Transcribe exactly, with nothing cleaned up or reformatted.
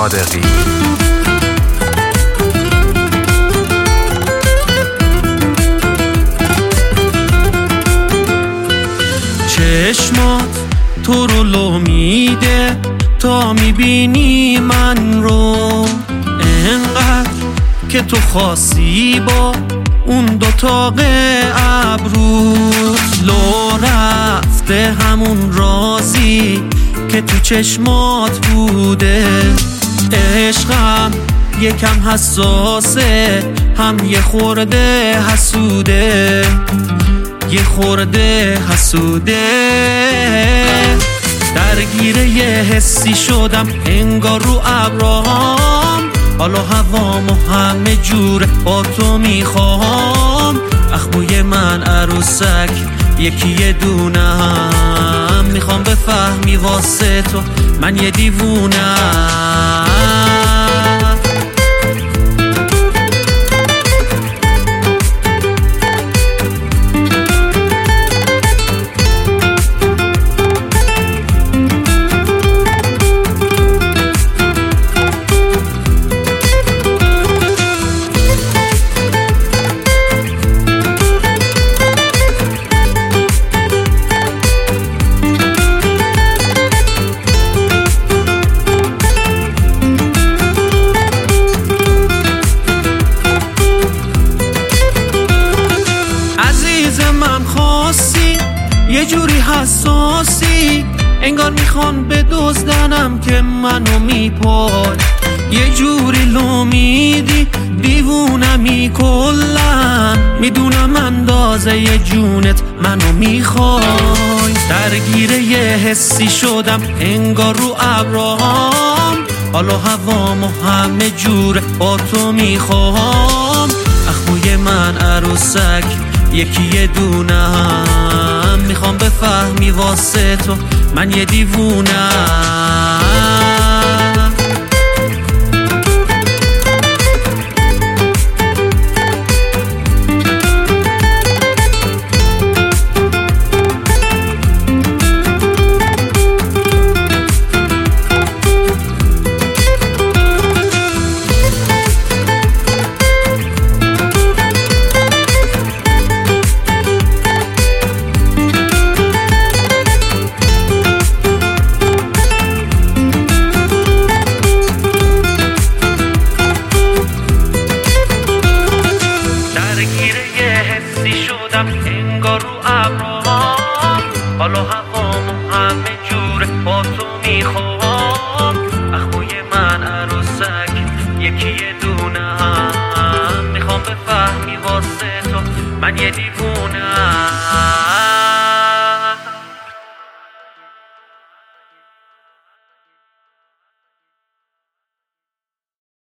صادقی. چشمات تو رو لو میده تا میبینی من رو، انقدر که تو خاصی با اون دوتا ابروت، لو رفته همون رازی که تو چشمات بوده. عشقم یکم حساسه، هم یه خورده حسوده، یه خورده حسوده. درگیره یه حسی شدم انگار رو ابرام، حالا هوام و همه جوره با تو میخوام. اخموی من عروسک یکی یه دونم، میخوام بفهمی واسه تو من یه دیوونم. یه جوری حساسی انگار میخوان بدزدنم که منو میپای، یه جوری لو میدی دیوونمی کلن، میدونم اندازه یه جونت منو میخوای. درگیره یه حسی شدم انگار رو ابرام، حالا هوام و همه جوره با تو میخوام. اخوی من عروسک یکی یه دونم، میخوام بفهمی واسه تو من یه دیوونم. انگار رو ابرام، حالا هوام و همه جوره با تو میخوام. اخوی من عروسک یکی یه دونم، میخوام بفهمی واسه تو من یه دیوونم.